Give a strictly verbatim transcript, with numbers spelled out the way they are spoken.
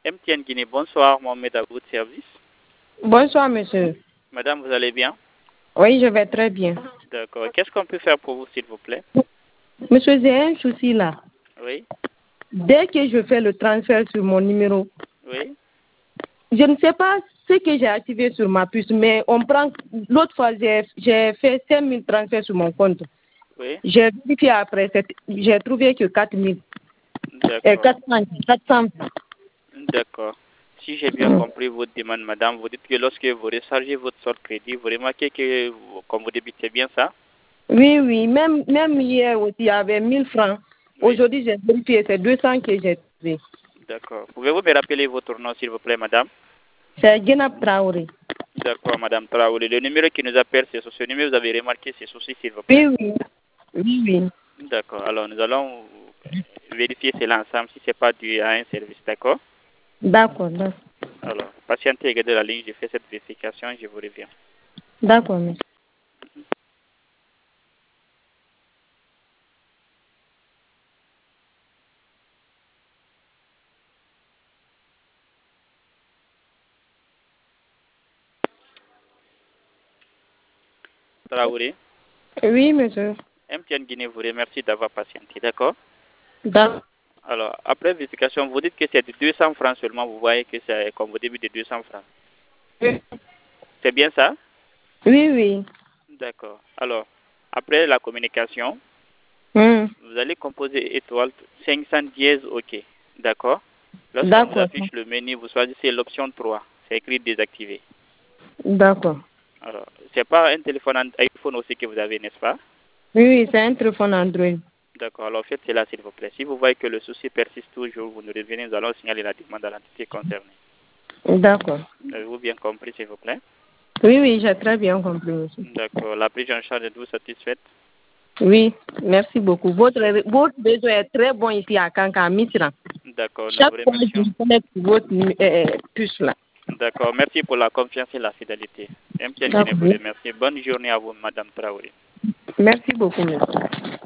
M T N Guinée, bonsoir, Mohamed à votre service. Bonsoir, monsieur. Madame, vous allez bien? Oui, je vais très bien. D'accord. Qu'est-ce qu'on peut faire pour vous, s'il vous plaît? Monsieur, j'ai un souci là. Oui. Dès que je fais le transfert sur mon numéro, Oui. je ne sais pas ce que j'ai activé sur ma puce, mais on prend. L'autre fois, j'ai j'ai fait cinq mille transferts sur mon compte. Oui. J'ai vérifié après, c'est- j'ai trouvé que quatre mille. Et D'accord. quatre cents. quatre cents. D'accord. Si j'ai bien compris votre demande, madame, vous dites que lorsque vous rechargez votre sort crédit, vous remarquez que vous- comme vous débitez bien ça? Oui, oui. Même, même hier aussi, il y avait mille francs. Oui. Aujourd'hui, j'ai vérifié, c'est deux cents que j'ai trouvé. D'accord. Pouvez-vous me rappeler votre nom, s'il vous plaît, madame? C'est Genab Traoré. D'accord, madame Traoré. Le numéro qui nous appelle, c'est sur ce numéro. Vous avez remarqué ces soucis, s'il vous plaît? Oui, oui. Oui, oui. D'accord. Alors, nous allons vérifier cela ensemble si ce n'est pas dû à un service. D'accord? D'accord, d'accord. Alors, patientez et gardez la ligne. Je fais cette vérification et je vous reviens. D'accord, monsieur. Traoré, Oui, monsieur. M T N Guinée vous remercie d'avoir patienté. D'accord? D'accord. Alors, après vérification, vous dites que c'est de deux cents francs seulement. Vous voyez que c'est comme au début de deux cents francs. Oui, C'est bien ça? oui. oui. D'accord. Alors, après la communication, Hmm. vous allez composer étoile cinq cents dièse OK. D'accord? Lorsqu'on vous D'accord. affiche le menu, vous choisissez l'option trois. C'est écrit désactiver. D'accord. Alors, c'est pas un téléphone an- iPhone aussi que vous avez, n'est-ce pas? Oui, oui, c'est un téléphone Android. D'accord. Alors, faites cela, s'il vous plaît. Si vous voyez que le souci persiste toujours, vous nous revenez, nous allons signaler la demande à l'entité concernée. D'accord. Avez-vous bien compris, s'il vous plaît? Oui, oui, j'ai très bien compris, monsieur. D'accord. La prise en charge, êtes-vous satisfaite? Oui, merci beaucoup. Votre, votre besoin est très bon ici à Kanka, Misra. D'accord. Nous vous Chaque fois, je remercions. me connecte sur votre euh, puce là. D'accord. Merci pour la confiance et la fidélité. M T N Guinée D'accord. vous remercie. Bonne journée à vous, Madame Traoré. Merci beaucoup, monsieur.